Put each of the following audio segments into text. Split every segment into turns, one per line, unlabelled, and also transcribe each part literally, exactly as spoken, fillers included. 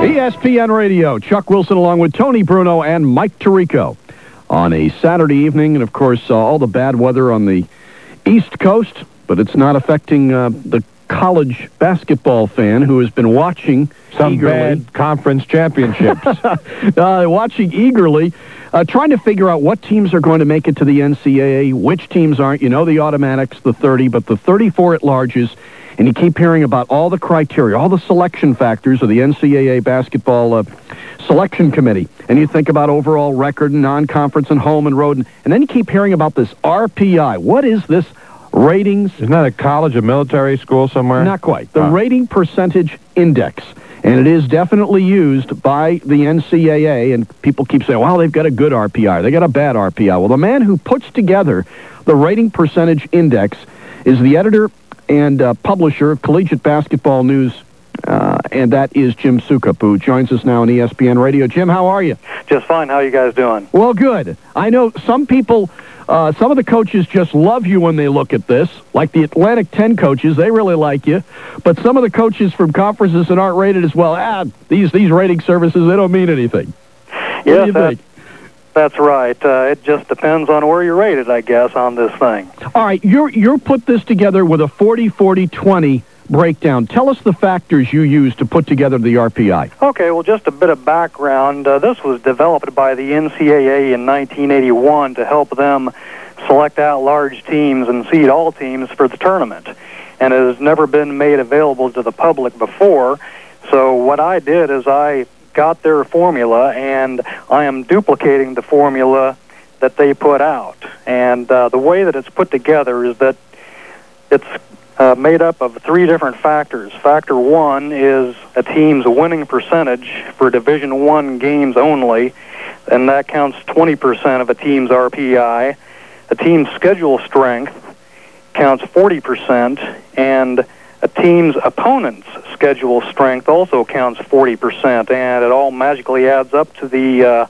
E S P N Radio, Chuck Wilson along with Tony Bruno and Mike Tirico on a Saturday evening. And, of course, uh, all the bad weather on the East Coast, but it's not affecting uh, the college basketball fan who has been watching
some
eagerly.
bad conference championships.
uh, watching eagerly, uh, trying to figure out what teams are going to make it to the N C double A, which teams aren't. You know the automatics, the thirty, but the thirty-four at-larges. And you keep hearing about all the criteria, all the selection factors of the N C double A basketball uh, selection committee. And you think about overall record and non-conference and home and road. And, and then you keep hearing about this R P I. What is this? Ratings?
Isn't that a college or military school somewhere?
Not quite. The
oh.
Rating Percentage Index. And it is definitely used by the N C double A. And people keep saying, well, they've got a good R P I. They got a bad R P I. Well, the man who puts together the Rating Percentage Index is the editor and uh, publisher of Collegiate Basketball News, uh, and that is Jim Sukup, who joins us now on E S P N Radio. Jim, how are you?
Just fine. How are you guys doing?
Well, good. I know some people, uh, some of the coaches just love you when they look at this, like the Atlantic ten coaches. They really like you. But some of the coaches from conferences that aren't rated as well, ah, these, these rating services, they don't mean anything. What
yes,
do you think?
That's right. Uh, it just depends on where you're rated, I guess, on this thing.
All right, you're you're put this together with a forty forty twenty breakdown. Tell us the factors you use to put together the R P I.
Okay, well, just a bit of background. Uh, this was developed by the N C double A in nineteen eighty-one to help them select out large teams and seed all teams for the tournament. And it has never been made available to the public before. So what I did is I got their formula, and I am duplicating the formula that they put out. And uh, the way that it's put together is that it's uh, made up of three different factors. Factor one is a team's winning percentage for Division One games only, and that counts twenty percent of a team's R P I. A team's schedule strength counts forty percent, and a team's opponent's schedule strength also counts forty percent, and it all magically adds up to the uh,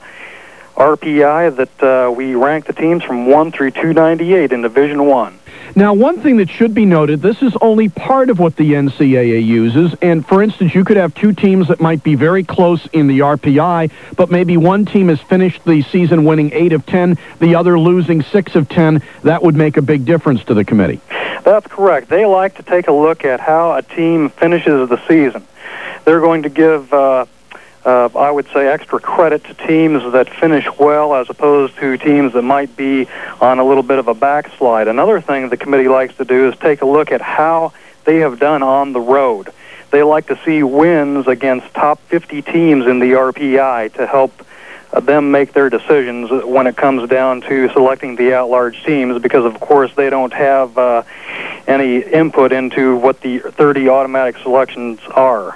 R P I that uh, we rank the teams from one through two ninety-eight in Division One.
Now, one thing that should be noted, this is only part of what the N C double A uses, and for instance, you could have two teams that might be very close in the R P I, but maybe one team has finished the season winning eight of ten, the other losing six of ten. That would make a big difference to the committee.
That's correct. They like to take a look at how a team finishes the season. They're going to give, uh, uh, I would say, extra credit to teams that finish well as opposed to teams that might be on a little bit of a backslide. Another thing the committee likes to do is take a look at how they have done on the road. They like to see wins against top fifty teams in the R P I to help uh, them make their decisions when it comes down to selecting the at-large teams, because, of course, they don't have uh, any input into what the thirty automatic selections are.